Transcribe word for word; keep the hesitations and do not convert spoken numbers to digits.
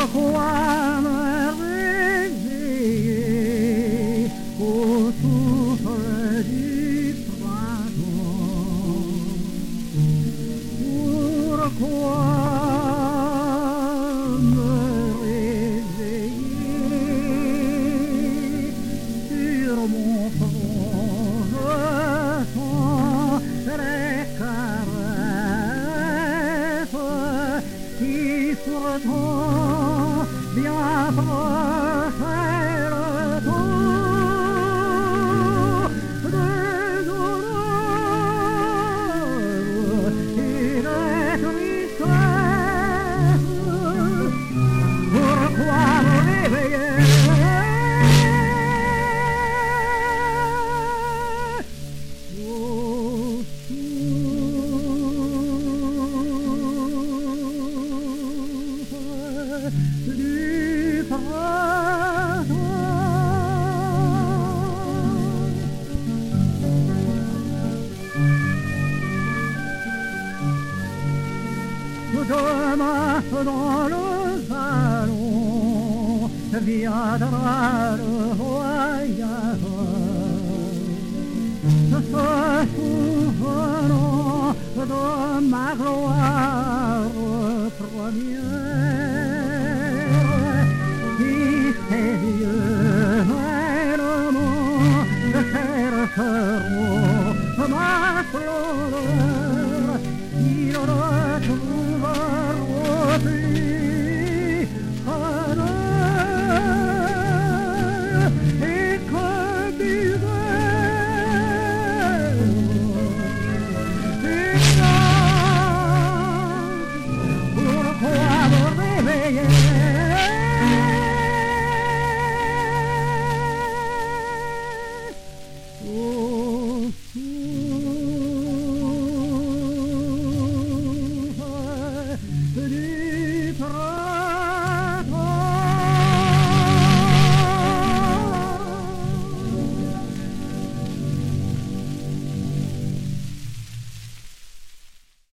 Pourquoi me réveiller au souffle du printemps? Pourquoi me réveiller sur mon front? Je sens les caresses qui pourtant bien prochaient le temps des horreurs et des tristesses. Pourquoi me réveiller au souffle du printemps? Demain dans le salon viendra le voyageur, se souvenant de ma gloire première.